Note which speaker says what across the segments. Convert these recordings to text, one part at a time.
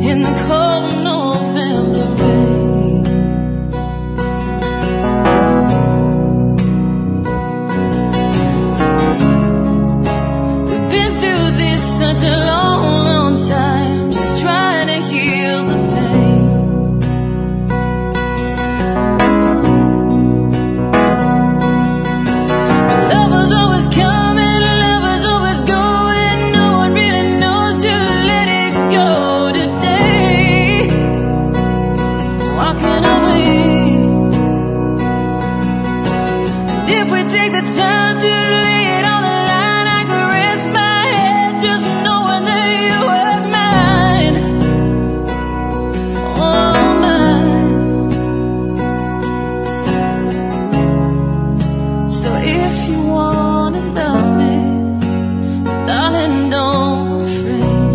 Speaker 1: in the cold November rain. We've been through this such a long, long time, just trying to heal the pain. Love was always coming, love was always going. No one really knows who let it go today. Walking away. And if we take the time to lay it on the line, I could rest my head just knowing that you were mine. Oh, mine. So if you wanna love me, darling, don't refrain.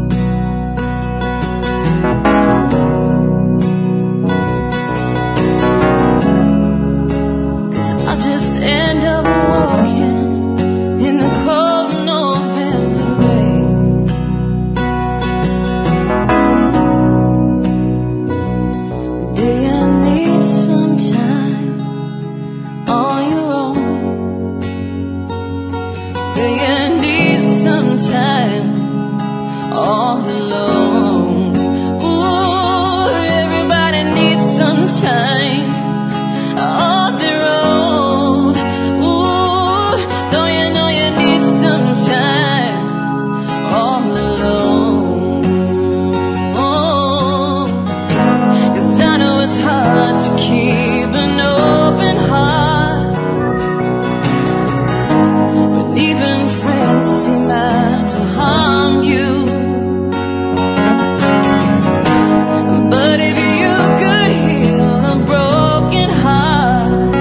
Speaker 1: 'Cause I'll just end up walking in the cold November rain. Do you need some time on your own? Do you need some time all alone? Ooh, everybody needs some time of their own. Ooh, don't you know you need some time all alone? 'Cause I know it's hard to keep an open heart when even friends seem out to harm you. But if you could heal a broken heart,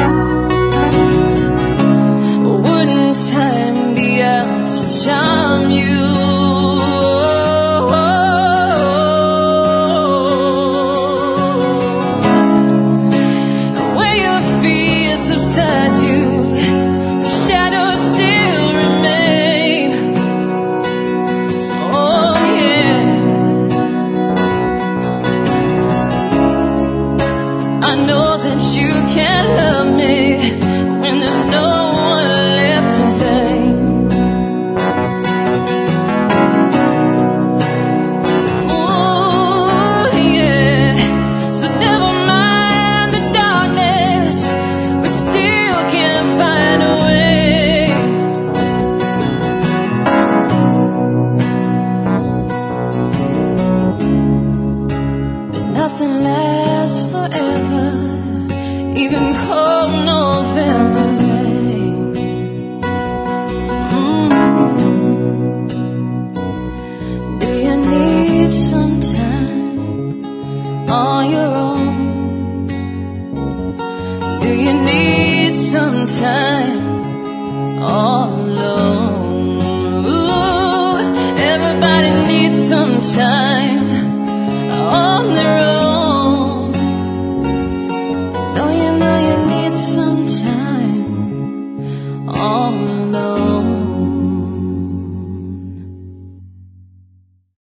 Speaker 1: wouldn't time be out to charm you? When your fears subside you, the shadows still remain. Oh yeah, I know that you can't love me when there's no one left to blame. Ooh yeah, so never mind the darkness, we still can find a way. But nothing lasts forever, even cold November rain. Do you need some time on your own? Do you need some time all